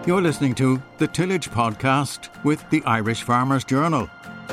You're listening to the Tillage Podcast with the Irish Farmers Journal.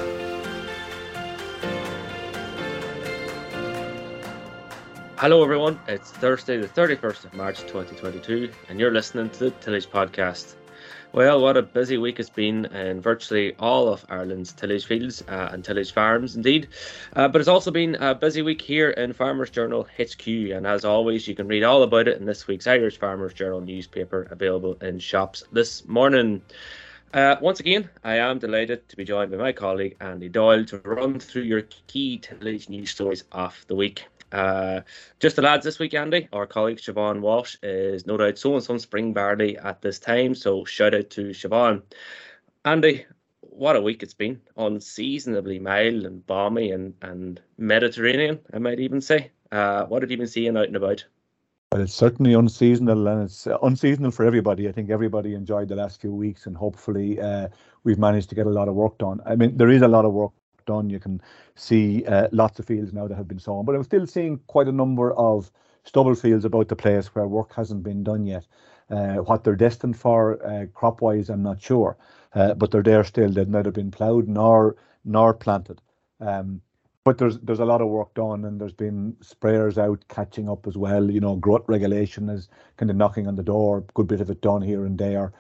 Hello everyone, it's Thursday the 31st of March 2022 and you're listening to the Tillage Podcast. Well, what a busy week it's been in virtually all of Ireland's tillage fields and tillage farms indeed. But it's also been a busy week here in Farmers Journal HQ, and as always you can read all about it in this week's Irish Farmers Journal newspaper, available in shops this morning. Once again, I am delighted to be joined by my colleague Andy Doyle to run through your key tillage news stories of the week. Just the lads this week, Andy. Our colleague Siobhan Walsh is no doubt sowing some spring barley at this time, so shout out to Siobhan. Andy, what a week it's been. Unseasonably mild and balmy and Mediterranean, I might even say. What have you been seeing out and about? Well, it's certainly unseasonal, and it's unseasonal for everybody. I think everybody enjoyed the last few weeks, and hopefully we've managed to get a lot of work done. I mean, there is a lot of work done. You can see lots of fields now that have been sown, but I'm still seeing quite a number of stubble fields about the place where work hasn't been done yet. What they're destined for crop-wise, I'm not sure, but they're there still. They've neither been ploughed nor planted. But there's a lot of work done, and there's been sprayers out catching up as well. You know, growth regulation is kind of knocking on the door. Good bit of it done here and there.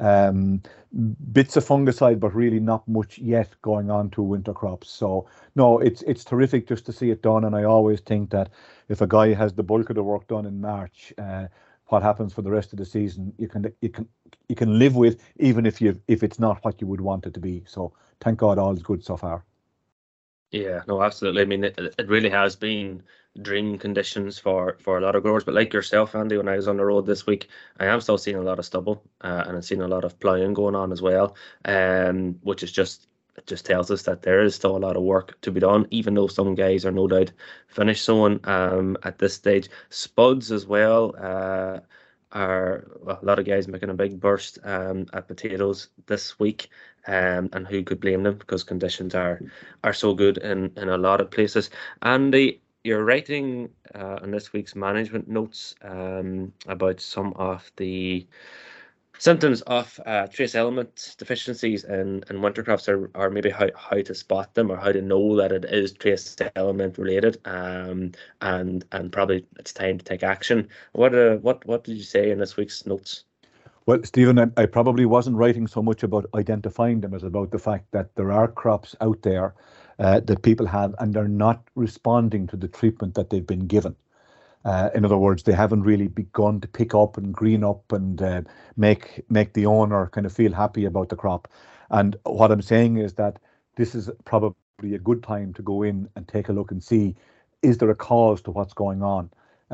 Bits of fungicide, but really not much yet going on to winter crops. So no, it's terrific just to see it done. And I always think that if a guy has the bulk of the work done in March, what happens for the rest of the season, you can live with, even if it's not what you would want it to be. So thank God all is good so far. Yeah, no, absolutely. I mean, it really has been dream conditions for a lot of growers. But like yourself, Andy, when I was on the road this week, I am still seeing a lot of stubble and I'm seeing a lot of ploughing going on as well, which is it just tells us that there is still a lot of work to be done, even though some guys are no doubt finished sowing at this stage. Spuds as well are a lot of guys making a big burst at potatoes this week. And who could blame them, because conditions are so good in a lot of places. Andy, you're writing in this week's management notes about some of the symptoms of trace element deficiencies in winter crops, or maybe how to spot them, or how to know that it is trace element related, and probably it's time to take action. What did you say in this week's notes? Well, Stephen, I probably wasn't writing so much about identifying them as about the fact that there are crops out there that people have, and they're not responding to the treatment that they've been given. In other words, they haven't really begun to pick up and green up and make the owner kind of feel happy about the crop. And what I'm saying is that this is probably a good time to go in and take a look and see, is there a cause to what's going on?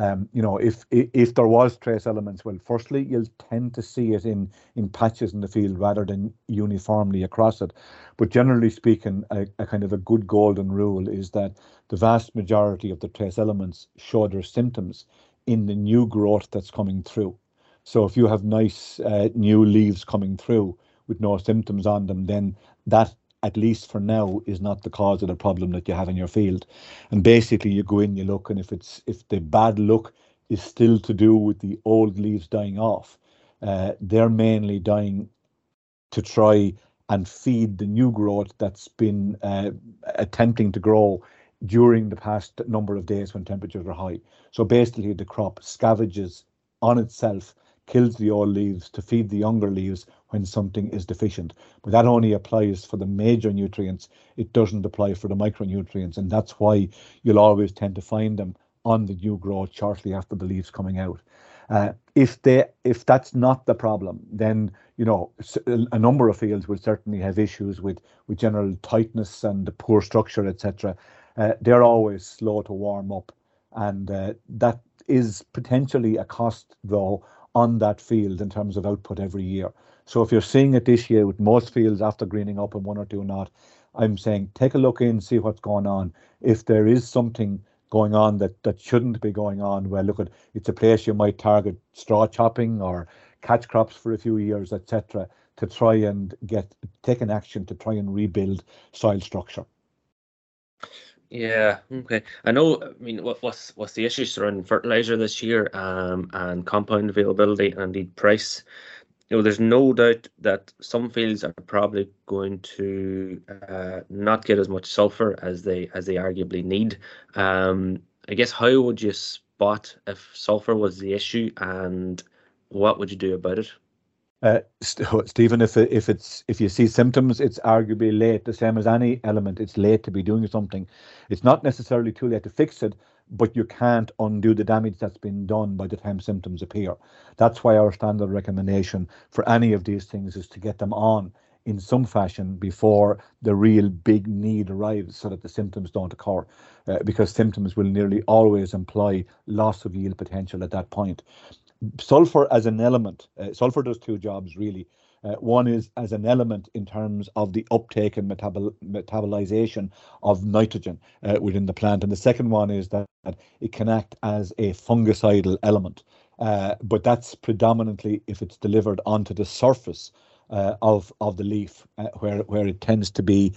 If there was trace elements, well, firstly, you'll tend to see it in patches in the field rather than uniformly across it. But generally speaking, a kind of a good golden rule is that the vast majority of the trace elements show their symptoms in the new growth that's coming through. So if you have nice new leaves coming through with no symptoms on them, then that, at least for now, is not the cause of the problem that you have in your field. And basically you go in, you look, and if the bad look is still to do with the old leaves dying off, they're mainly dying to try and feed the new growth that's been attempting to grow during the past number of days when temperatures are high. So basically the crop scavenges on itself, kills the old leaves to feed the younger leaves when something is deficient. But that only applies for the major nutrients. It doesn't apply for the micronutrients, and that's why you'll always tend to find them on the new growth shortly after the leaves coming out. If that's not the problem, then a number of fields will certainly have issues with general tightness and the poor structure, etc. They're always slow to warm up, and that is potentially a cost, though, on that field in terms of output every year. So if you're seeing it this year with most fields after greening up and one or two not, I'm saying take a look in, see what's going on. If there is something going on that shouldn't be going on, well, look, it's a place you might target straw chopping or catch crops for a few years, etc., to try and take an action to try and rebuild soil structure. Yeah, okay. I know, I mean, what's the issues surrounding fertilizer this year, and compound availability and indeed price. there's no doubt that some fields are probably going to not get as much sulfur as they arguably need. I guess, how would you spot if sulfur was the issue, and what would you do about it? Stephen, if you see symptoms, it's arguably late. The same as any element, it's late to be doing something. It's not necessarily too late to fix it, but you can't undo the damage that's been done by the time symptoms appear. That's why our standard recommendation for any of these things is to get them on in some fashion before the real big need arrives, so that the symptoms don't occur, because symptoms will nearly always imply loss of yield potential at that point. Sulfur as an element, sulfur does two jobs really. One is as an element in terms of the uptake and metabolization of nitrogen within the plant, and the second one is that it can act as a fungicidal element, but that's predominantly if it's delivered onto the surface of the leaf, where it tends to be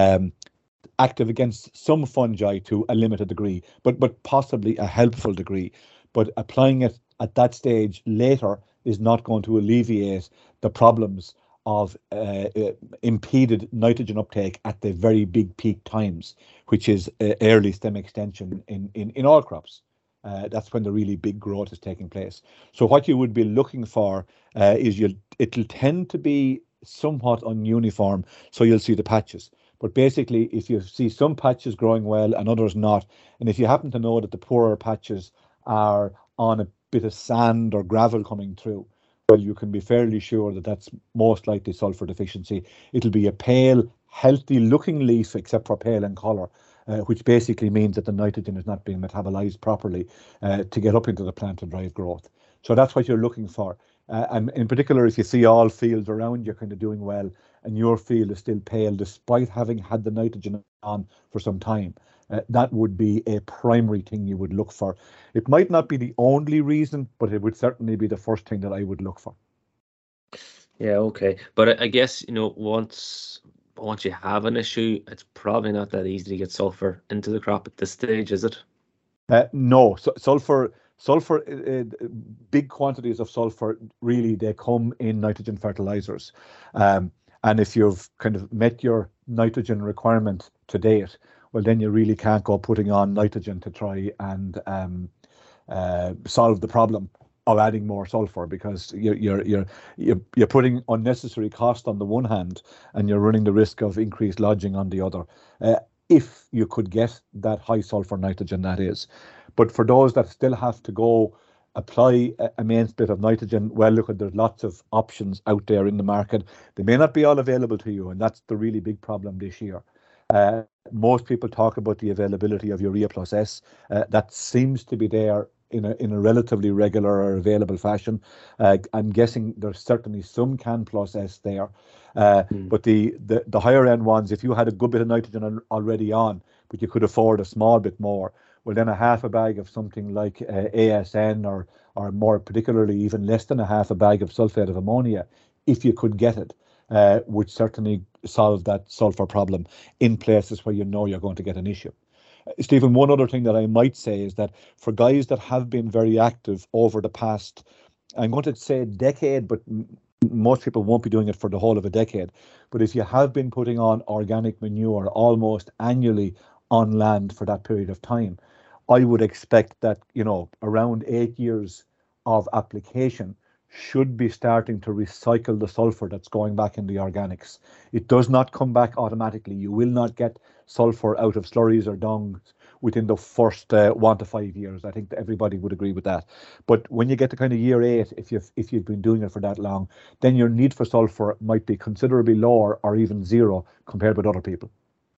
active against some fungi to a limited degree, but possibly a helpful degree. But applying it at that stage later is not going to alleviate the problems of impeded nitrogen uptake at the very big peak times, which is early stem extension in all crops. That's when the really big growth is taking place. So what you would be looking for is it'll tend to be somewhat ununiform, so you'll see the patches. But basically, if you see some patches growing well and others not, and if you happen to know that the poorer patches are on a bit of sand or gravel coming through, well, you can be fairly sure that that's most likely sulfur deficiency. It'll be a pale, healthy looking leaf, except for pale in colour, which basically means that the nitrogen is not being metabolized properly to get up into the plant and drive growth. So that's what you're looking for. And in particular, if you see all fields around you kind of doing well and your field is still pale despite having had the nitrogen on for some time, that would be a primary thing you would look for. It might not be the only reason, but it would certainly be the first thing that I would look for. Yeah, okay. But I guess, once you have an issue, it's probably not that easy to get sulfur into the crop at this stage, is it? No, sulfur, big quantities of sulfur, really, they come in nitrogen fertilizers. And if you've kind of met your nitrogen requirement to date, well, then you really can't go putting on nitrogen to try and solve the problem of adding more sulfur, because you're putting unnecessary cost on the one hand, and you're running the risk of increased lodging on the other. If you could get that high sulfur nitrogen, that is. But for those that still have to go apply a main split of nitrogen, well, look, there's lots of options out there in the market. They may not be all available to you, and that's the really big problem this year. Most people talk about the availability of Urea Plus S. That seems to be there in a relatively regular or available fashion. I'm guessing there's certainly some CAN Plus S there. But the higher end ones, if you had a good bit of nitrogen already on, but you could afford a small bit more, well, then a half a bag of something like ASN, or more particularly even less than a half a bag of sulfate of ammonia, if you could get it, would certainly solve that sulfur problem in places where you know you're going to get an issue. Stephen, one other thing that I might say is that for guys that have been very active over the past, I'm going to say decade, but most people won't be doing it for the whole of a decade. But if you have been putting on organic manure almost annually on land for that period of time, I would expect that, around 8 years of application should be starting to recycle the sulfur that's going back in the organics. It does not come back automatically. You will not get sulfur out of slurries or dung within the first 1 to 5 years. I think that everybody would agree with that. But when you get to kind of year 8, if you've been doing it for that long, then your need for sulfur might be considerably lower or even zero compared with other people.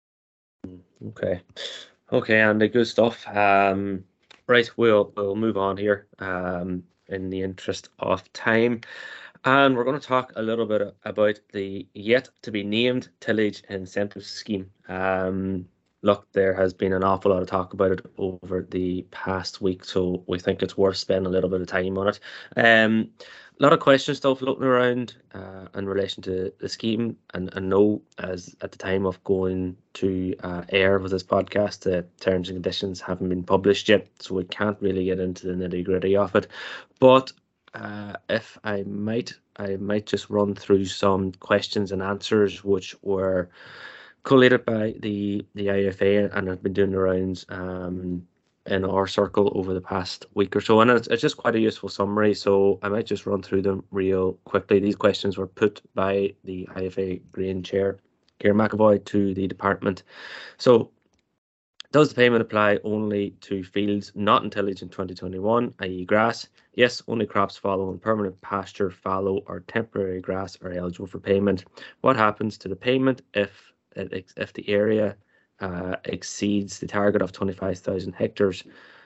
Okay, Andy, good stuff. Right, we'll move on here in the interest of time, and we're going to talk a little bit about the yet to be named tillage incentive scheme. Look, there has been an awful lot of talk about it over the past week, so we think it's worth spending a little bit of time on it. A lot of questions still floating around in relation to the scheme, and no, as at the time of going to air with this podcast, the terms and conditions haven't been published yet, so we can't really get into the nitty-gritty of it. But If I might just run through some questions and answers which were collated by the IFA and have been doing the rounds in our circle over the past week or so, and it's just quite a useful summary. So I might just run through them real quickly. These questions were put by the IFA Grain Chair, Ciara McAvoy, to the department. So, does the payment apply only to fields not in tillage in 2021, i.e. grass? Yes, only crops following permanent pasture, fallow or temporary grass are eligible for payment. What happens to the payment if the area exceeds the target of 25,000 hectares?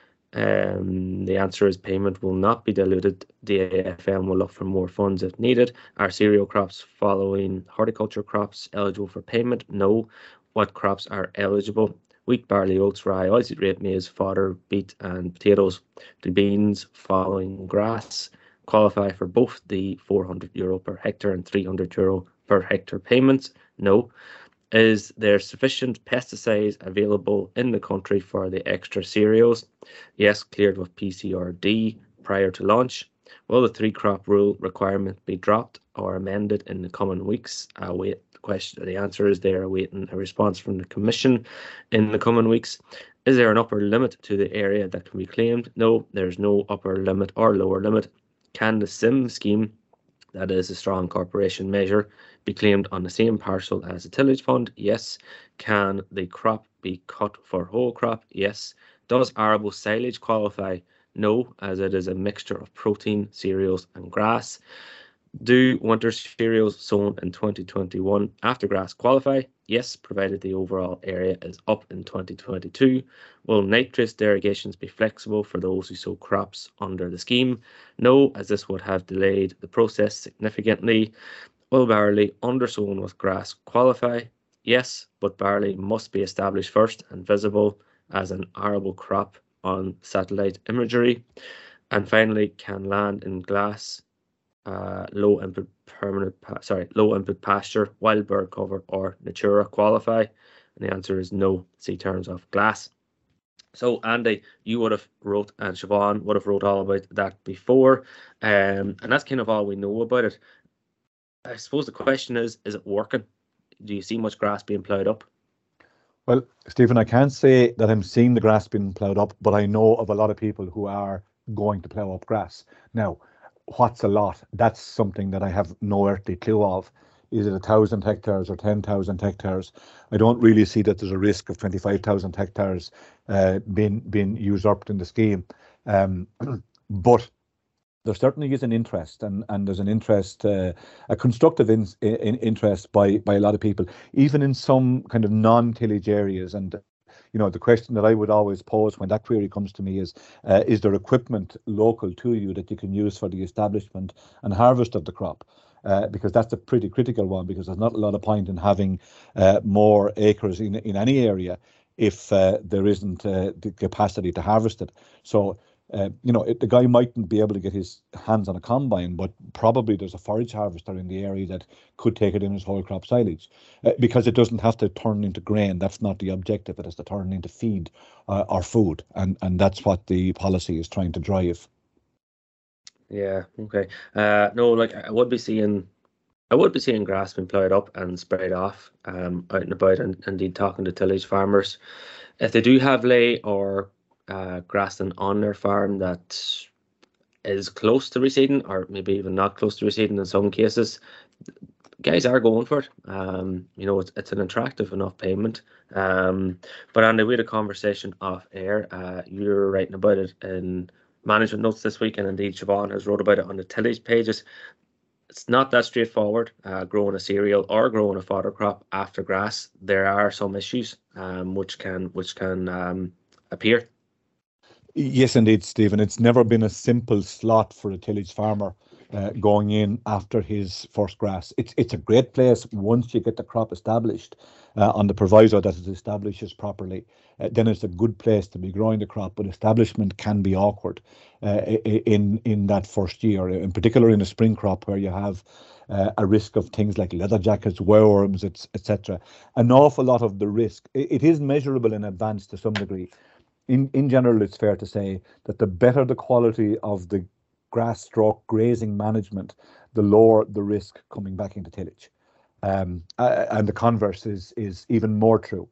The answer is payment will not be diluted. The AFM will look for more funds if needed. Are cereal crops following horticulture crops eligible for payment? No. What crops are eligible? Wheat, barley, oats, rye, oilseed rape, maize, fodder, beet and potatoes. Do beans following grass qualify for both the €400 per hectare and €300 per hectare payments? No. Is there sufficient pesticides available in the country for the extra cereals? Yes, cleared with PCRD prior to launch. Will the 3-crop rule requirement be dropped or amended in the coming weeks? The answer is they are awaiting a response from the Commission in the coming weeks. Is there an upper limit to the area that can be claimed? No, there's no upper limit or lower limit. Can the SIM scheme, that is a strong corporation measure, be claimed on the same parcel as a tillage fund? Yes. Can the crop be cut for whole crop? Yes. Does arable silage qualify? No, as it is a mixture of protein, cereals and grass. Do winter cereals sown in 2021 after grass qualify? Yes, provided the overall area is up in 2022. Will nitrate derogations be flexible for those who sow crops under the scheme? No, as this would have delayed the process significantly. Will barley undersown with grass qualify? Yes, but barley must be established first and visible as an arable crop on satellite imagery. And finally, can land in glass, low input pasture, wild bird cover or natura qualify? And the answer is no. See terms of glass. So Andy, you would have wrote, and Siobhan would have wrote all about that before, and that's kind of all we know about it. I suppose the question is it working? Do you see much grass being ploughed up? Well, Stephen, I can't say that I'm seeing the grass being ploughed up, but I know of a lot of people who are going to plough up grass. Now, what's a lot? That's something that I have no earthly clue of. Is it 1,000 hectares or 10,000 hectares? I don't really see that there's a risk of 25,000 hectares being usurped in the scheme. But there certainly is an interest, and there's an interest, a constructive interest by a lot of people, even in some kind of non-tillage areas. And you know, the question that I would always pose when that query comes to me is there equipment local to you that you can use for the establishment and harvest of the crop? Because that's a pretty critical one, because there's not a lot of point in having more acres in any area if there isn't the capacity to harvest it. So, you know, the guy mightn't be able to get his hands on a combine, but probably there's a forage harvester in the area that could take it in as whole crop silage, because it doesn't have to turn into grain. That's not the objective. It has to turn into feed or food, and that's what the policy is trying to drive. Yeah, okay. No, like I would be seeing grass being ploughed up and sprayed off out and about, and indeed talking to tillage farmers. If they do have ley or grassland on their farm that is close to reseeding, or maybe even not close to reseeding in some cases, guys are going for it. You know, it's an attractive enough payment. But Andy, we had a conversation off air. You were writing about it in management notes this week, and indeed Siobhan has wrote about it on the tillage pages. It's not that straightforward, growing a cereal or growing a fodder crop after grass. There are some issues which can appear. Yes, indeed, Stephen. It's never been a simple slot for a tillage farmer going in after his first grass. It's a great place once you get the crop established on the proviso that it establishes properly. Then it's a good place to be growing the crop, but establishment can be awkward in that first year, in particular in a spring crop where you have a risk of things like leather jackets, worms, etc. An awful lot of the risk, it is measurable in advance to some degree. In general, it's fair to say that the better the quality of the grass stroke grazing management, the lower the risk coming back into tillage. And the converse is even more true.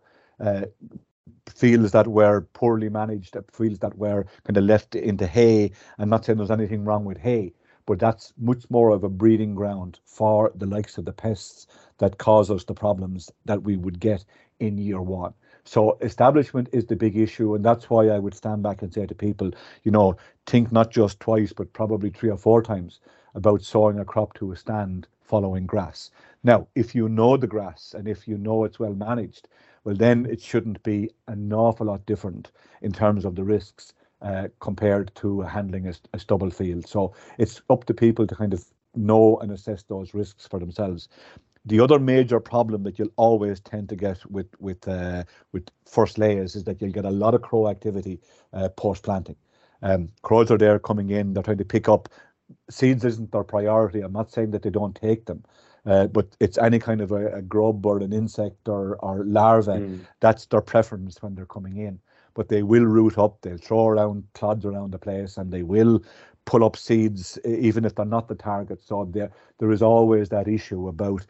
Fields that were poorly managed, fields that were kind of left into hay. I'm not saying there's anything wrong with hay, but that's much more of a breeding ground for the likes of the pests that cause us the problems that we would get in year one. So establishment is the big issue, and that's why I would stand back and say to people, think not just twice, but probably 3 or 4 times about sowing a crop to a stand following grass. Now, if you know the grass and if you know it's well managed, well, then it shouldn't be an awful lot different in terms of the risks compared to handling a stubble field. So it's up to people to kind of know and assess those risks for themselves. The other major problem that you'll always tend to get with first layers is that you'll get a lot of crow activity post planting. Crows are there coming in, they're trying to pick up. Seeds isn't their priority. I'm not saying that they don't take them, but it's any kind of a grub or an insect or larva. That's their preference when they're coming in. But they will root up, they'll throw around clods around the place, and they will pull up seeds even if they're not the target. So there is always that issue about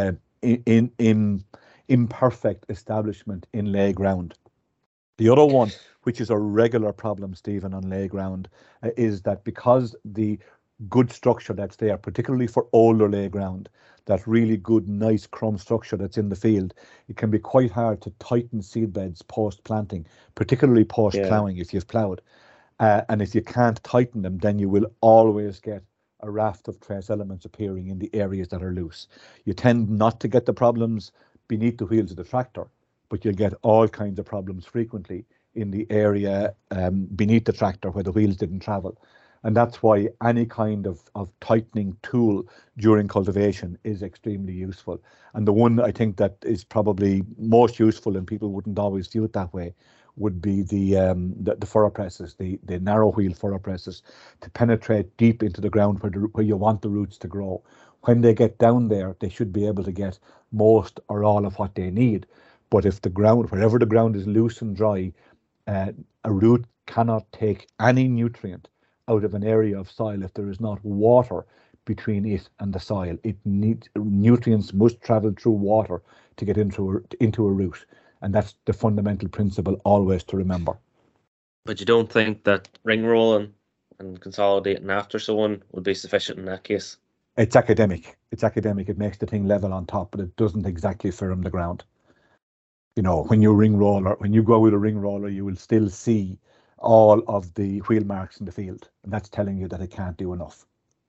in imperfect establishment in lay ground. The other one, which is a regular problem, Stephen, on lay ground, is that because the good structure that's there, particularly for older lay ground, that really good, nice crumb structure that's in the field, it can be quite hard to tighten seed beds post-planting, particularly post-ploughing if you've ploughed. And if you can't tighten them, then you will always get a raft of trace elements appearing in the areas that are loose. You tend not to get the problems beneath the wheels of the tractor, but you'll get all kinds of problems frequently in the area beneath the tractor where the wheels didn't travel. And that's why any kind of tightening tool during cultivation is extremely useful. And the one I think that is probably most useful, and people wouldn't always view it that way, would be the furrow presses, the narrow wheel furrow presses, to penetrate deep into the ground where you want the roots to grow. When they get down there, they should be able to get most or all of what they need. But if the ground, wherever the ground is loose and dry, a root cannot take any nutrient out of an area of soil if there is not water between it and the soil. Nutrients must travel through water to get into a root, and that's the fundamental principle always to remember. But you don't think that ring rolling and consolidating after sowing would be sufficient in that case? It's academic. It makes the thing level on top, but it doesn't exactly firm the ground. When you go with a ring roller, you will still see all of the wheel marks in the field, and that's telling you that it can't do enough.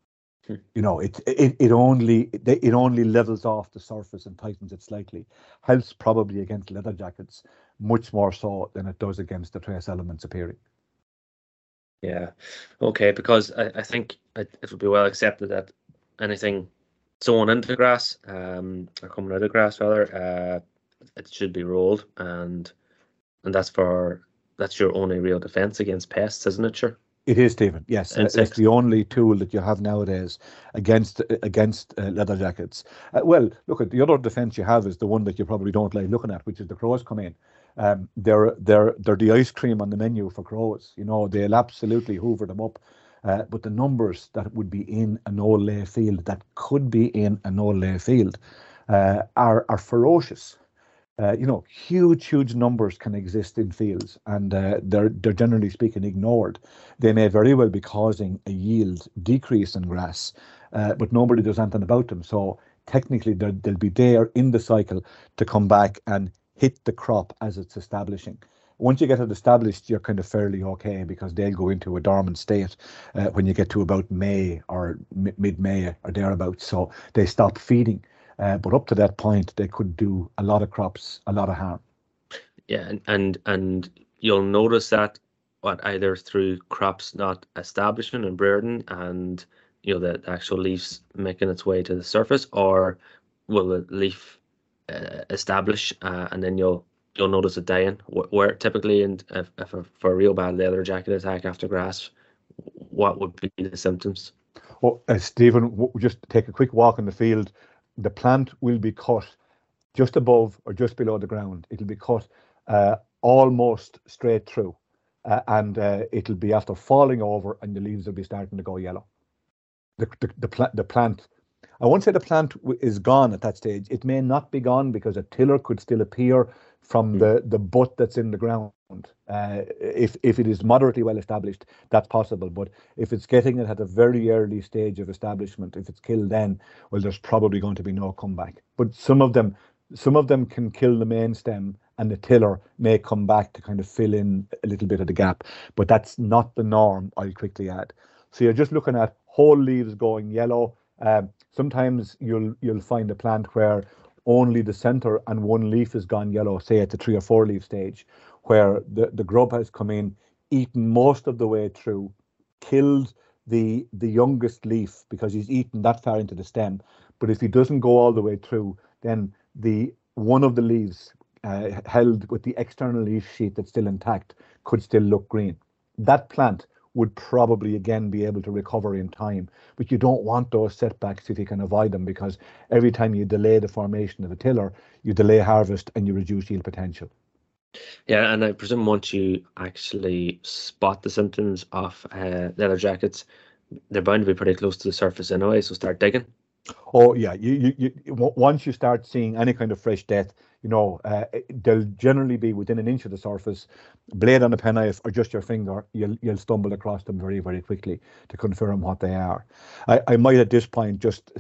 It only levels off the surface and tightens it slightly. Helps probably against leather jackets much more so than it does against the trace elements appearing. Yeah, okay, because I think it would be well accepted that anything sown into grass, or coming out of grass rather, it should be rolled, and that's your only real defense against pests, isn't it? Sure. It is, Stephen. Yes, it's the only tool that you have nowadays against leather jackets. Well, look, at the other defence you have is the one that you probably don't like looking at, which is the crows come in. They're the ice cream on the menu for crows. They'll absolutely hoover them up. But the numbers that would be in an old lay field, that could be in an old lay field, are ferocious. Huge numbers can exist in fields, and they're generally speaking ignored. They may very well be causing a yield decrease in grass, but nobody does anything about them. So technically they'll be there in the cycle to come back and hit the crop as it's establishing. Once you get it established, you're kind of fairly okay, because they'll go into a dormant state when you get to about May or mid-May or thereabouts. So they stop feeding. But up to that point, they could do a lot of crops a lot of harm. Yeah, and you'll notice that either through crops not establishing and breeding, and the actual leaves making its way to the surface, or will the leaf establish and then you'll notice it dying. Where typically, and for a real bad leather jacket attack after grass, what would be the symptoms? Well, Stephen, just take a quick walk in the field. The plant will be cut just above or just below the ground. It'll be cut almost straight through, and it'll be after falling over, and the leaves will be starting to go yellow. the plant. I won't say the plant is gone at that stage. It may not be gone because a tiller could still appear from the butt that's in the ground. If it is moderately well established, that's possible. But if it's getting it at a very early stage of establishment, if it's killed then, well, there's probably going to be no comeback. But some of them can kill the main stem, and the tiller may come back to kind of fill in a little bit of the gap. But that's not the norm, I'll quickly add. So you're just looking at whole leaves going yellow. Sometimes you'll find a plant where only the center and one leaf has gone yellow, say at the 3 or 4 leaf stage, where the grub has come in, eaten most of the way through, killed the youngest leaf because he's eaten that far into the stem. But if he doesn't go all the way through, then one of the leaves held with the external leaf sheath that's still intact could still look green. That plant would probably again be able to recover in time, but you don't want those setbacks if you can avoid them, because every time you delay the formation of a tiller, you delay harvest and you reduce yield potential. Yeah, and I presume once you actually spot the symptoms of leather jackets, they're bound to be pretty close to the surface anyway, so start digging. Oh yeah, you once you start seeing any kind of fresh death, they'll generally be within an inch of the surface. Blade on a penknife or just your finger, you'll stumble across them very, very quickly to confirm what they are. I might at this point just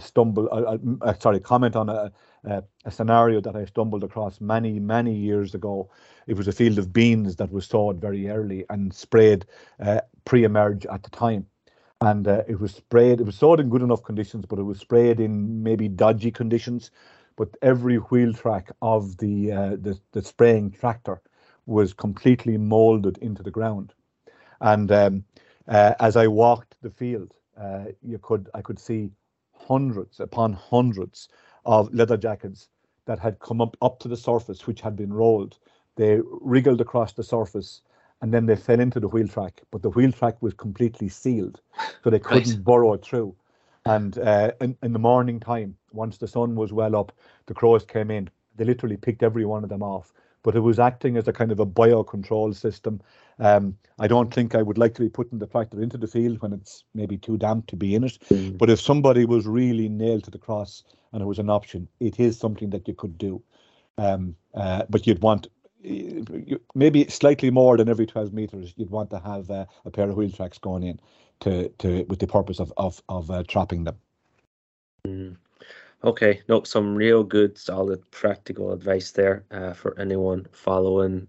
comment on a scenario that I stumbled across many years ago. It was a field of beans that was sowed very early and sprayed pre-emerge at the time. And it was sowed in good enough conditions, but it was sprayed in maybe dodgy conditions. But every wheel track of the spraying tractor was completely molded into the ground. And as I walked the field, I could see hundreds upon hundreds of leather jackets that had come up to the surface, which had been rolled. They wriggled across the surface, and then they fell into the wheel track, but the wheel track was completely sealed, so they couldn't burrow through. And in the morning time, once the sun was well up, the crows came in. They literally picked every one of them off, but it was acting as a kind of a biocontrol system. I don't think I would like to be putting the tractor into the field when it's maybe too damp to be in it. But if somebody was really nailed to the cross and it was an option, it is something that you could do. But you'd want maybe slightly more than every 12 meters. You'd want to have a pair of wheel tracks going in with the purpose of trapping them. Okay, no, some real good, solid, practical advice there for anyone following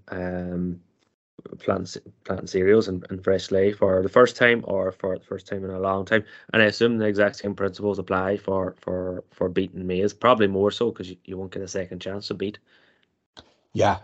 planting cereals and fresh lay for the first time or for the first time in a long time. And I assume the exact same principles apply for beating maize, probably more so because you won't get a second chance to beat. Yeah,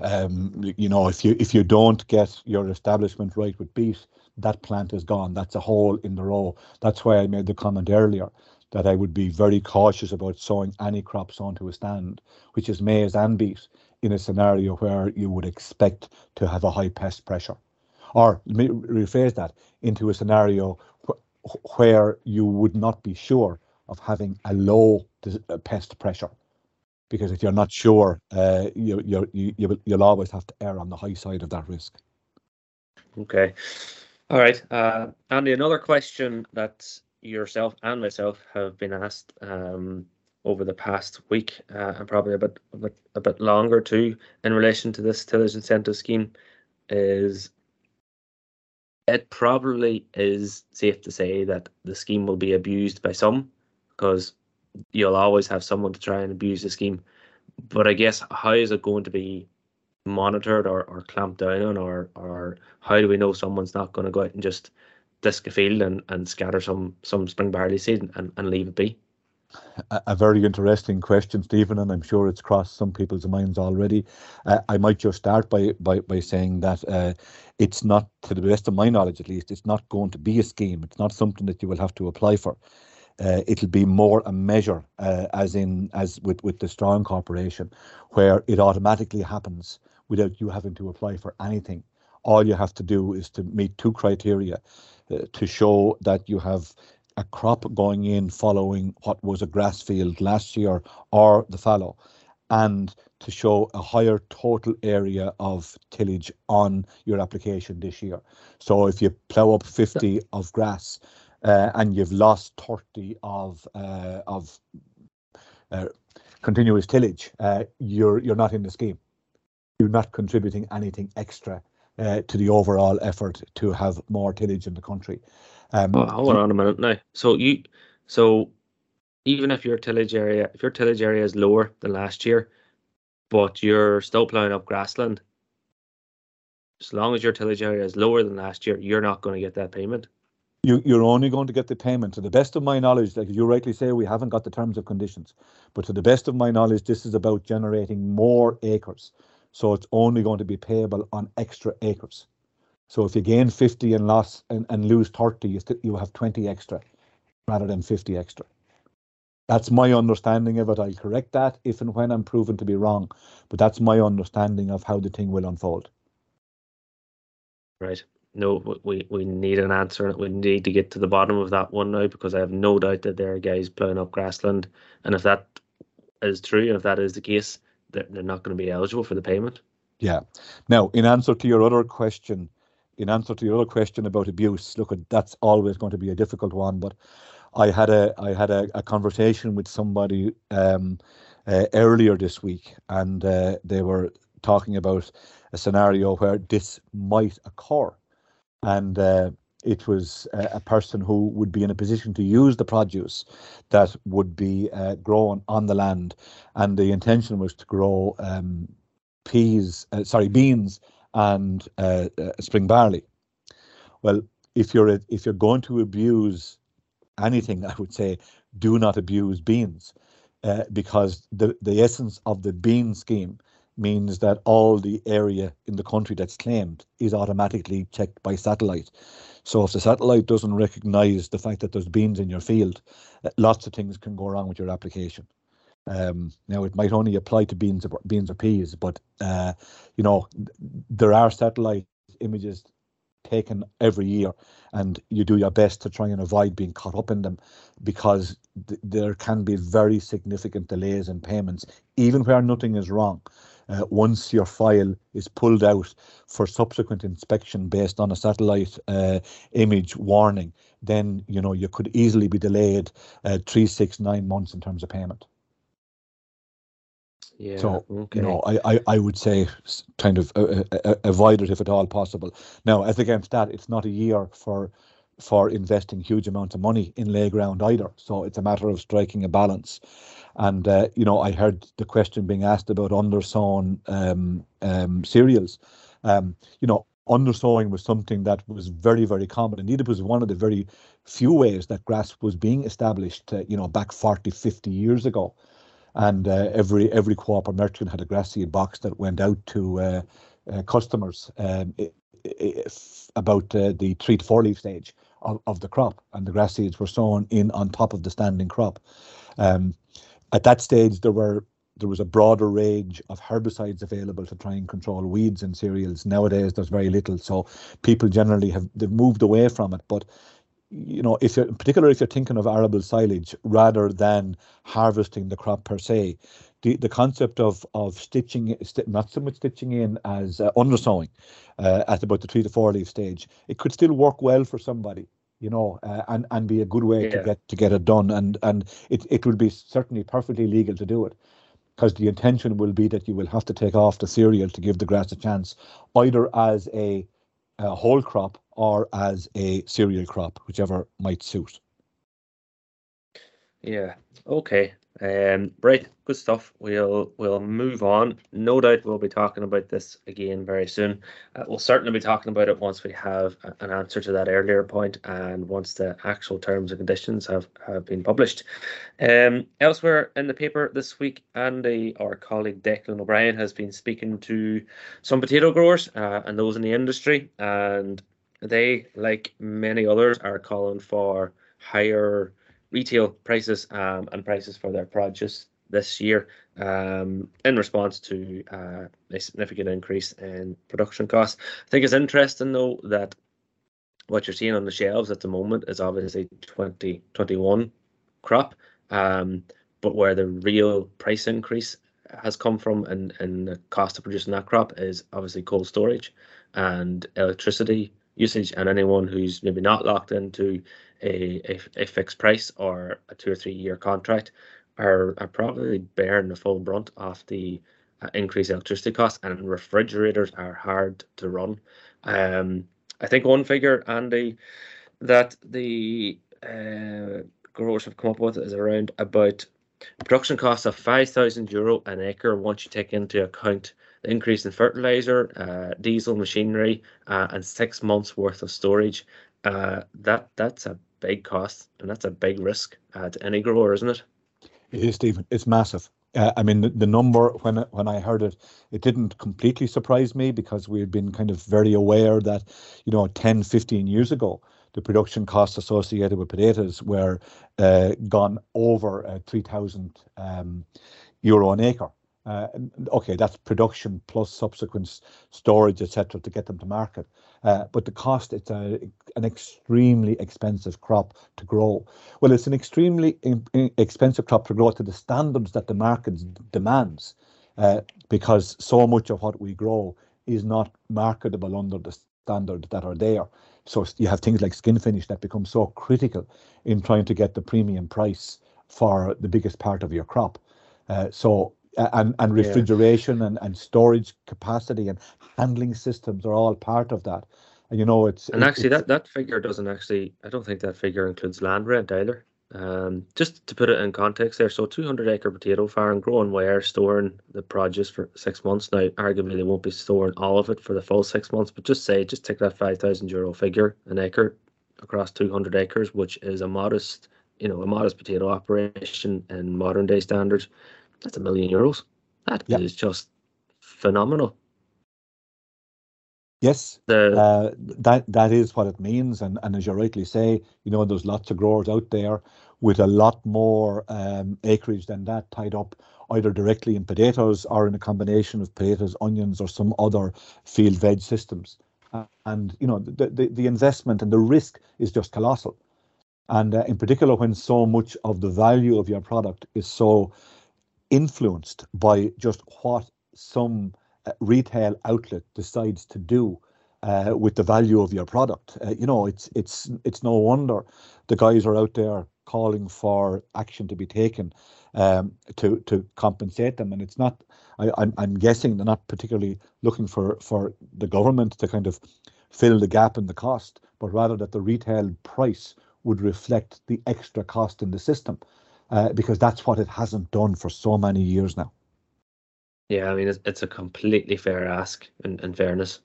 if you don't get your establishment right with beet, that plant is gone. That's a hole in the row. That's why I made the comment earlier that I would be very cautious about sowing any crops onto a stand, which is maize and beet, in a scenario where you would expect to have a high pest pressure. Or rephrase that, into a scenario where you would not be sure of having a low pest pressure. Because if you're not sure, you'll always have to err on the high side of that risk. Okay. All right. Andy, another question that yourself and myself have been asked over the past week, and probably a bit longer too, in relation to this tillage incentive scheme, is it probably is safe to say that the scheme will be abused by some, because you'll always have someone to try and abuse the scheme. But I guess, how is it going to be monitored or clamped down on, or how do we know someone's not going to go out and just disc a field and scatter some spring barley seed and leave it be? A very interesting question, Stephen, and I'm sure it's crossed some people's minds already. I might just start by saying that it's not, to the best of my knowledge at least, it's not going to be a scheme. It's not something that you will have to apply for. It'll be more a measure, as with the Strong Corporation, where it automatically happens without you having to apply for anything. All you have to do is to meet two criteria to show that you have a crop going in following what was a grass field last year or the fallow, and to show a higher total area of tillage on your application this year. So if you plough up 50 of grass, and you've lost 30 of continuous tillage, you're not in the scheme. You're not contributing anything extra to the overall effort to have more tillage in the country. Hold on a minute now. So even if your tillage area is lower than last year, but you're still ploughing up grassland, as long as your tillage area is lower than last year, you're not going to get that payment. You're only going to get the payment. To the best of my knowledge, like you rightly say, we haven't got the terms of conditions, but to the best of my knowledge, this is about generating more acres. So it's only going to be payable on extra acres. So if you gain 50 and lose 30, you have 20 extra rather than 50 extra. That's my understanding of it. I'll correct that if and when I'm proven to be wrong, but that's my understanding of how the thing will unfold. Right. No, we need an answer, and we need to get to the bottom of that one now, because I have no doubt that there are guys ploughing up grassland, and if that is true, and if that is the case, they're not going to be eligible for the payment. Yeah. Now, in answer to your other question about abuse, look, that's always going to be a difficult one, but I had a conversation with somebody earlier this week, and they were talking about a scenario where this might occur, and it was a person who would be in a position to use the produce that would be grown on the land, and the intention was to grow beans and spring barley. Well, if you're going to abuse anything, I would say do not abuse beans, because the essence of the bean scheme means that all the area in the country that's claimed is automatically checked by satellite. So if the satellite doesn't recognise the fact that there's beans in your field, lots of things can go wrong with your application. Now, it might only apply to beans or peas, but there are satellite images taken every year, and you do your best to try and avoid being caught up in them, because there can be very significant delays in payments, even where nothing is wrong. Once your file is pulled out for subsequent inspection based on a satellite image warning, then you could easily be delayed 3, 6, 9 months in terms of payment. Yeah. So, okay. I would say kind of avoid it if at all possible. Now, as against that, it's not a year for investing huge amounts of money in lay ground either. So it's a matter of striking a balance. And, I heard the question being asked about undersown cereals. Undersowing was something that was very, very common. Indeed, it was one of the very few ways that grass was being established, back 40, 50 years ago. And every co-op or merchant had a grass seed box that went out to customers about the 3 to 4 leaf stage of the crop, and the grass seeds were sown in on top of the standing crop. At that stage, there was a broader range of herbicides available to try and control weeds in cereals. Nowadays, there's very little, so people generally they've moved away from it. But if you're thinking of arable silage rather than harvesting the crop per se, the concept of stitching, not so much stitching in as undersowing at about the 3 to 4 leaf stage, it could still work well for somebody, and be a good way to get it done, and it will be certainly perfectly legal to do it, because the intention will be that you will have to take off the cereal to give the grass a chance, either as a whole crop or as a cereal crop, whichever might suit. Yeah. Okay. Right. Good stuff. We'll move on. No doubt we'll be talking about this again very soon. We'll certainly be talking about it once we have an answer to that earlier point, and once the actual terms and conditions have been published. Elsewhere in the paper this week, Andy, our colleague Declan O'Brien, has been speaking to some potato growers and those in the industry, and they, like many others, are calling for higher retail prices and prices for their produce this year, in response to a significant increase in production costs. I think it's interesting, though, that what you're seeing on the shelves at the moment is obviously 2021 crop, but where the real price increase has come from and the cost of producing that crop is obviously cold storage and electricity, usage, and anyone who's maybe not locked into a fixed price or a 2 or 3 year contract are probably bearing the full brunt of the increased electricity costs, and refrigerators are hard to run. I think one figure, Andy, that the growers have come up with is around about production costs of €5,000 an acre once you take into account the increase in fertilizer, diesel, machinery, and 6 months worth of storage. That's a big cost, and that's a big risk to any grower, isn't it? It is, Stephen. It's massive. I mean, the number, when I heard it, it didn't completely surprise me, because we had been kind of very aware that, 10, 15 years ago, the production costs associated with potatoes were gone over €3,000 an acre. Okay, that's production plus subsequent storage, etc., to get them to market. But the cost, it's an extremely expensive crop to grow. Well, it's an extremely expensive crop to grow to the standards that the market demands, because so much of what we grow is not marketable under the standards that are there. So you have things like skin finish that become so critical in trying to get the premium price for the biggest part of your crop. And refrigeration and storage capacity and handling systems are all part of that. And that figure doesn't actually, I don't think that figure includes land rent either. Just to put it in context there, so 200-acre potato farm growing where storing the produce for 6 months. Now, arguably they won't be storing all of it for the full 6 months, but just take that €5,000 figure an acre across 200 acres, which is a modest potato operation in modern day standards. That's €1 million. That is just phenomenal. Yes, that is what it means, and as you rightly say, there's lots of growers out there with a lot more acreage than that tied up either directly in potatoes or in a combination of potatoes, onions, or some other field veg systems. And the investment and the risk is just colossal. And in particular, when so much of the value of your product is so influenced by just what some retail outlet decides to do with the value of your product. It's no wonder the guys are out there calling for action to be taken to compensate them. And it's not, I'm guessing they're not particularly looking for the government to kind of fill the gap in the cost, but rather that the retail price would reflect the extra cost in the system. Because that's what it hasn't done for so many years now. Yeah, I mean, it's a completely fair ask. In fairness,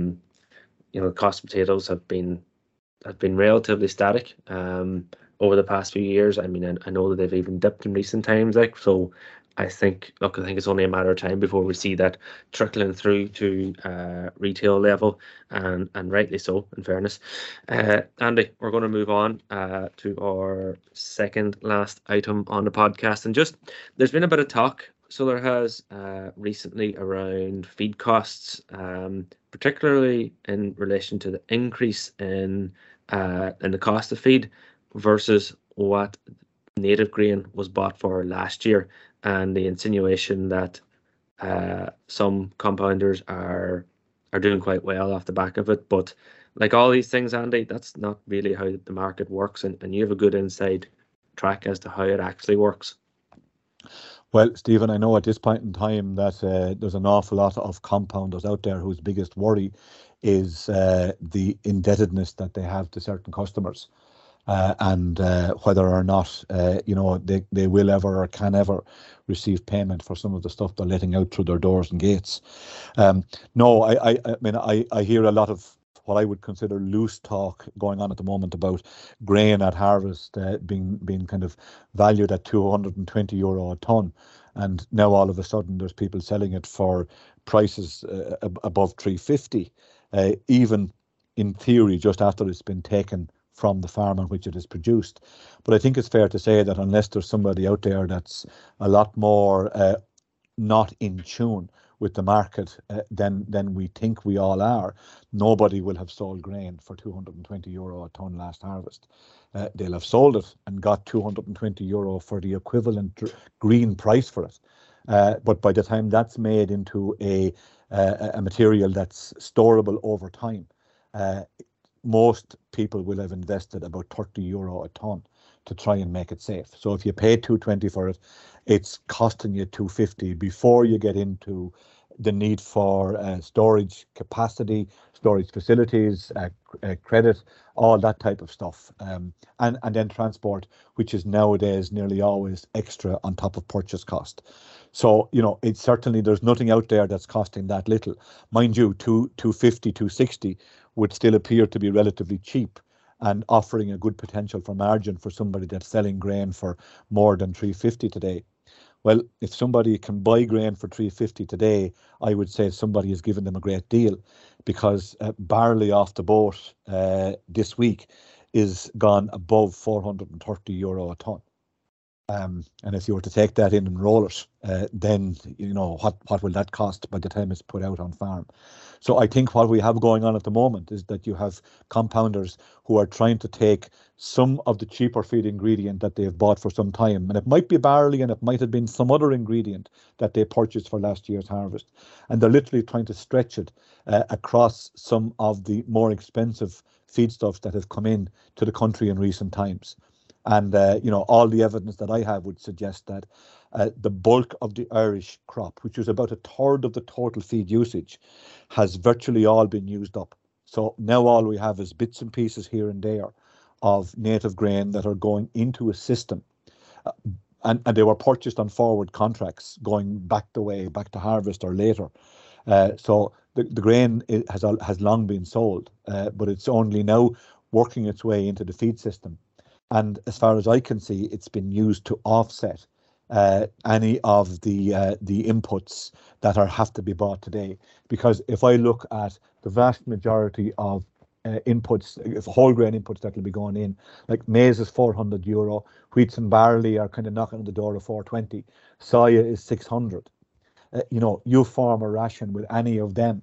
the cost of potatoes have been relatively static over the past few years. I mean, I know that they've even dipped in recent times, so I think it's only a matter of time before we see that trickling through to retail level, and rightly so, in fairness. Andy, we're going to move on to our second last item on the podcast. And just, there's been a bit of talk, so there has recently, around feed costs, particularly in relation to the increase in the cost of feed versus what native grain was bought for last year, and the insinuation that some compounders are doing quite well off the back of it. But like all these things, Andy, that's not really how the market works, and you have a good inside track as to how it actually works. Well, Stephen, I know at this point in time that there's an awful lot of compounders out there whose biggest worry is the indebtedness that they have to certain customers. And whether or not they will ever or can ever receive payment for some of the stuff they're letting out through their doors and gates. No, I mean, I hear a lot of what I would consider loose talk going on at the moment about grain at harvest being kind of valued at €220 a tonne, and now all of a sudden there's people selling it for prices above $350, even in theory, just after it's been taken from the farm on which it is produced. But I think it's fair to say that unless there's somebody out there that's a lot more not in tune with the market than we think we all are, nobody will have sold grain for €220 a tonne last harvest. They'll have sold it and got €220 for the equivalent green price for it. But by the time that's made into a material that's storable over time, most people will have invested about €30 a ton to try and make it safe. So if you pay 220 for it, it's costing you 250 before you get into the need for storage capacity, storage facilities, credit, all that type of stuff, and then transport, which is nowadays nearly always extra on top of purchase cost. So, it's certainly, there's nothing out there that's costing that little. Mind you, 250, 260 would still appear to be relatively cheap and offering a good potential for margin for somebody that's selling grain for more than 350 today. Well, if somebody can buy grain for 350 today, I would say somebody has given them a great deal, because barley off the boat this week is gone above €430 a ton. And if you were to take that in and roll it, then what will that cost by the time it's put out on farm? So I think what we have going on at the moment is that you have compounders who are trying to take some of the cheaper feed ingredient that they've bought for some time, and it might be barley and it might have been some other ingredient that they purchased for last year's harvest, and they're literally trying to stretch it across some of the more expensive feedstuffs that have come in to the country in recent times. And, all the evidence that I have would suggest that the bulk of the Irish crop, which is about a third of the total feed usage, has virtually all been used up. So now all we have is bits and pieces here and there of native grain that are going into a system. And they were purchased on forward contracts going back to harvest or later. So the grain has long been sold, but it's only now working its way into the feed system. And as far as I can see, it's been used to offset any of the inputs that have to be bought today. Because if I look at the vast majority of inputs, whole grain inputs that will be going in, like maize is €400, wheats and barley are kind of knocking on the door of 420, soya is 600. You form a ration with any of them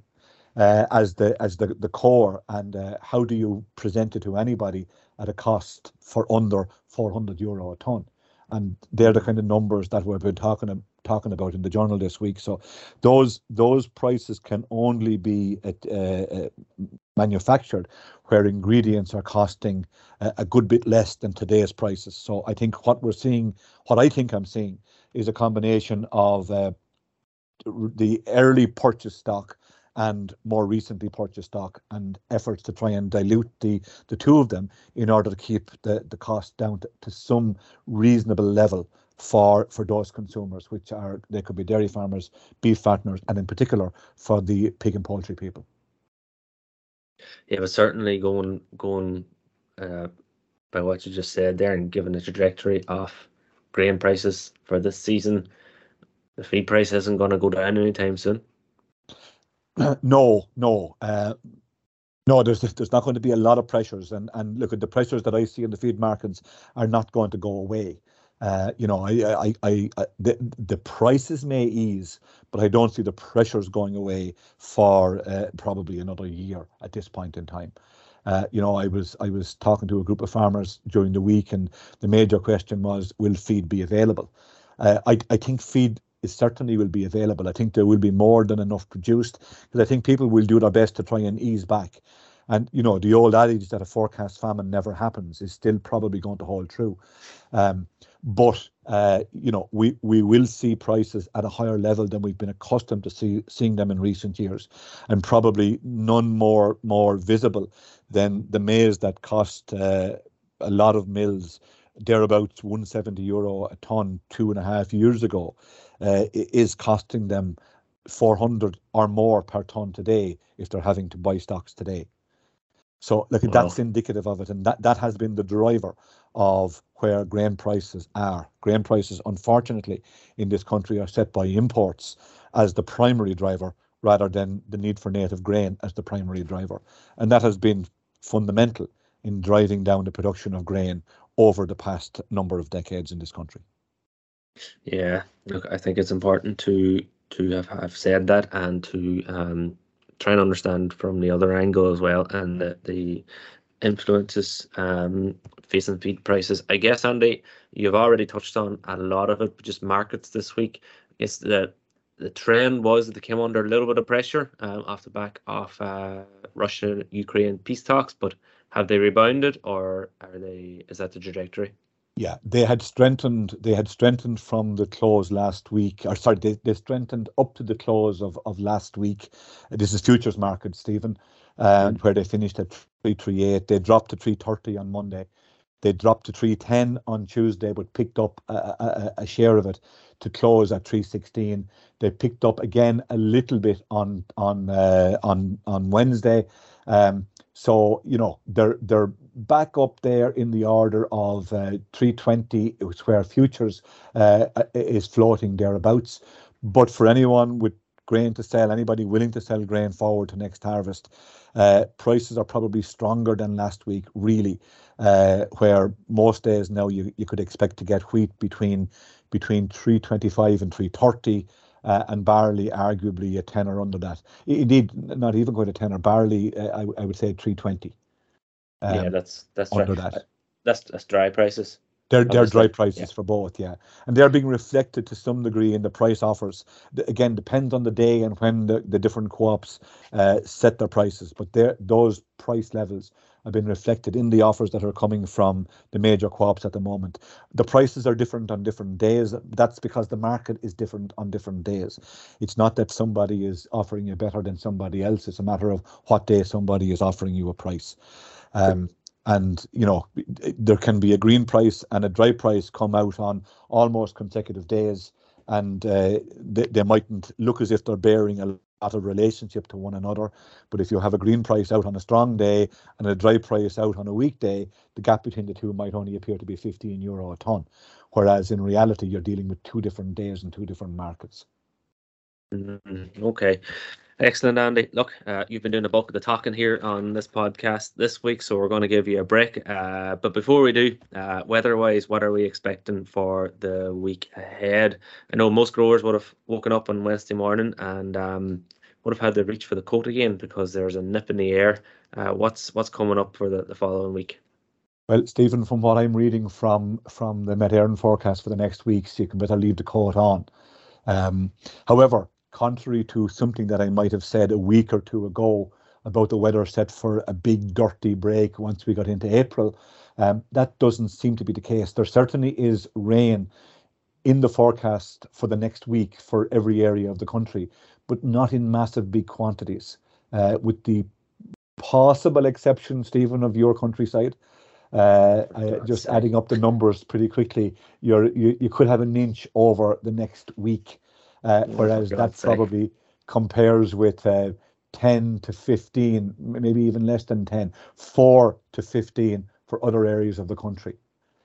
as the core, and how do you present it to anybody at a cost for under €400 a ton? And they're the kind of numbers that we've been talking about in the journal this week. So those prices can only be manufactured where ingredients are costing a good bit less than today's prices. So I think what I think I'm seeing is a combination of the early purchase stock and more recently purchased stock, and efforts to try and dilute the two of them in order to keep the cost down to some reasonable level for those consumers, which they could be dairy farmers, beef fatteners, and in particular for the pig and poultry people. Yeah, but certainly going by what you just said there, and given the trajectory of grain prices for this season, the feed price isn't going to go down anytime soon. No, there's not going to be a lot of pressures, and look at the pressures that I see in the feed markets are not going to go away. The prices may ease, but I don't see the pressures going away for probably another year at this point in time. I was talking to a group of farmers during the week, and the major question was, will feed be available? I think feed certainly will be available. I think there will be more than enough produced, because I think people will do their best to try and ease back. And the old adage that a forecast famine never happens is still probably going to hold true. But we will see prices at a higher level than we've been accustomed to seeing them in recent years, and probably none more visible than the maize that cost a lot of mills thereabouts €170 a ton 2.5 years ago. Is costing them 400 or more per ton today if they're having to buy stocks today. So look, that's indicative of it, and that has been the driver of where grain prices are. Grain prices, unfortunately, in this country are set by imports as the primary driver, rather than the need for native grain as the primary driver. And that has been fundamental in driving down the production of grain over the past number of decades in this country. Yeah, look, I think it's important to have said that, and to try and understand from the other angle as well, and the influences facing feed prices. I guess, Andy, you've already touched on a lot of it, but just markets this week. It's the the trend was that they came under a little bit of pressure off the back of Russia-Ukraine peace talks, but have they rebounded, or is that the trajectory? Yeah, they had strengthened. They had strengthened from the close last week. Or sorry, they strengthened up to the close of last week. This is futures market, Stephen, where they finished at 338. They dropped to 330 on Monday. They dropped to 310 on Tuesday, but picked up a share of it to close at 316. They picked up again a little bit on Wednesday. So they're back up there in the order of 320, where futures is floating thereabouts. But for anyone with grain to sell, anybody willing to sell grain forward to next harvest, prices are probably stronger than last week, really, where most days now you could expect to get wheat between 325 and 330. And barley arguably a tenner under that. Indeed, not even quite a tenner. Barley, I would say 320. Yeah, that's under dry. that. That's dry prices. They're dry prices for both, yeah. And they're being reflected to some degree in the price offers. Again, depends on the day and when the different co-ops set their prices. But those price levels have been reflected in the offers that are coming from the major co-ops at the moment. The prices are different on different days. That's because the market is different on different days. It's not that somebody is offering you better than somebody else. It's a matter of what day somebody is offering you a price. And there can be a green price and a dry price come out on almost consecutive days, and they mightn't look as if they're bearing a lot of relationship to one another. But if you have a green price out on a strong day and a dry price out on a weekday, the gap between the two might only appear to be €15 a ton, whereas in reality you're dealing with 2 different days and 2 different markets. Okay. Excellent, Andy. Look, you've been doing the bulk of the talking here on this podcast this week, so we're going to give you a break. But before we do, weather-wise, what are we expecting for the week ahead? I know most growers would have woken up on Wednesday morning and would have had to reach for the coat again because there's a nip in the air. What's coming up for the following week? Well, Stephen, from what I'm reading from the Met Éireann forecast for the next weeks, you can better leave the coat on. However, contrary to something that I might have said a week or two ago about the weather set for a big dirty break once we got into April, that doesn't seem to be the case. There certainly is rain in the forecast for the next week for every area of the country, but not in massive big quantities, with the possible exception, Stephen, of your countryside. Just adding up the numbers pretty quickly, you could have an inch over the next week. Whereas that probably compares with 10 to 15, maybe even less than 10, 4 to 15 for other areas of the country.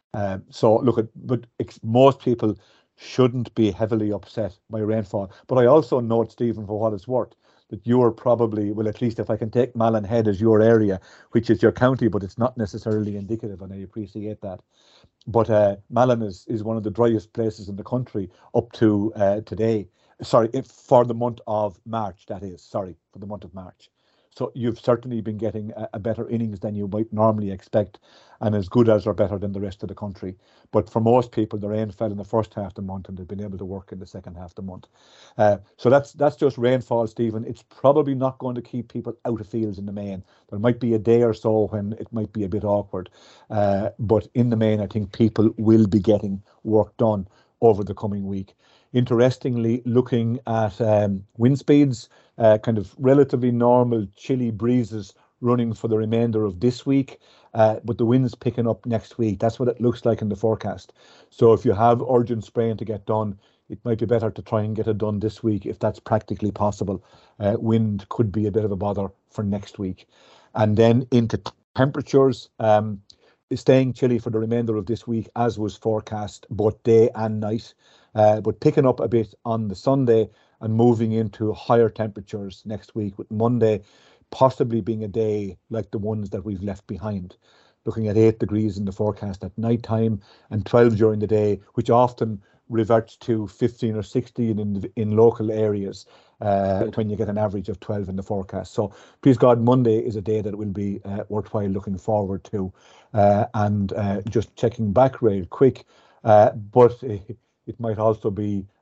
So look, most people shouldn't be heavily upset by rainfall. But I also note, Stephen, for what it's worth, that you are probably, well, at least if I can take Malin Head as your area, which is your county, but it's not necessarily indicative, and I appreciate that. But Malin is one of the driest places in the country up to today. Sorry, for the month of March, that is. Sorry, for the month of March. So you've certainly been getting a better innings than you might normally expect, and as good as or better than the rest of the country. But for most people, the rain fell in the first half of the month and they've been able to work in the second half of the month. So that's just rainfall, Stephen. It's probably not going to keep people out of fields in the main. There might be a day or so when it might be a bit awkward. But in the main, I think people will be getting work done over the coming week. Interestingly, looking at wind speeds, kind of relatively normal chilly breezes running for the remainder of this week, but the wind's picking up next week. That's what it looks like in the forecast. So if you have urgent spraying to get done, it might be better to try and get it done this week if that's practically possible. Wind could be a bit of a bother for next week. And then into temperatures, staying chilly for the remainder of this week, as was forecast, both day and night, but picking up a bit on the Sunday and moving into higher temperatures next week, with Monday possibly being a day like the ones that we've left behind, looking at 8 degrees in the forecast at night time and 12 during the day, which often reverts to 15 or 16 in local areas when you get an average of 12 in the forecast. So please God, Monday is a day that will be worthwhile looking forward to. And just checking back real quick, but it might also be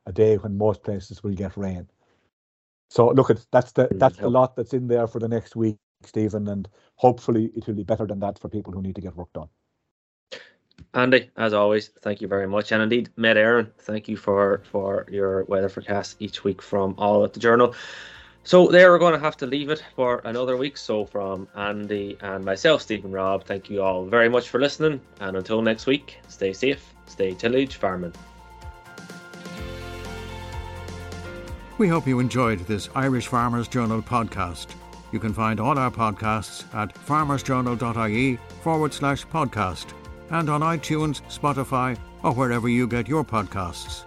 a day when most places will get rain. So look, that's the lot that's in there for the next week, Stephen, and hopefully it will be better than that for people who need to get work done. Andy, as always, thank you very much. And indeed, Med Aaron, thank you for your weather forecast each week from All at the Journal. So there, we're going to have to leave it for another week. So from Andy and myself, Stephen Robb, thank you all very much for listening. And until next week, stay safe, stay tillage farming. We hope you enjoyed this Irish Farmers Journal podcast. You can find all our podcasts at farmersjournal.ie/podcast and on iTunes, Spotify, or wherever you get your podcasts.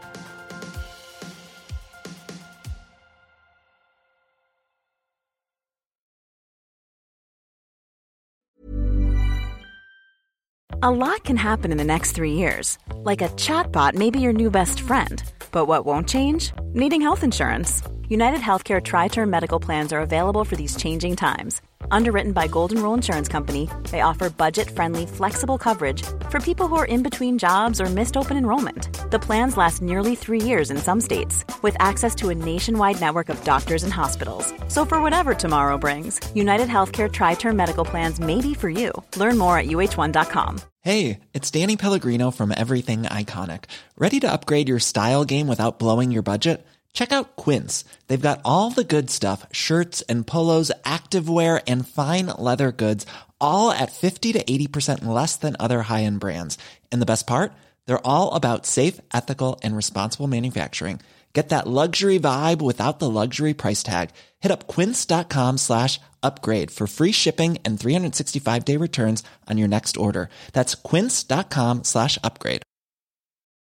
A lot can happen in the next 3 years. Like a chatbot may be your new best friend. But what won't change? Needing health insurance. United Healthcare Tri-Term Medical Plans are available for these changing times. Underwritten by Golden Rule Insurance Company, they offer budget-friendly, flexible coverage for people who are in between jobs or missed open enrollment. The plans last nearly 3 years in some states, with access to a nationwide network of doctors and hospitals. So for whatever tomorrow brings, United Healthcare Tri-Term Medical Plans may be for you. Learn more at uh1.com. Hey, it's Danny Pellegrino from Everything Iconic. Ready to upgrade your style game without blowing your budget? Check out Quince. They've got all the good stuff, shirts and polos, activewear, and fine leather goods, all at 50 to 80% less than other high-end brands. And the best part? They're all about safe, ethical, and responsible manufacturing. Get that luxury vibe without the luxury price tag. Hit up quince.com/upgrade for free shipping and 365-day returns on your next order. That's quince.com/upgrade.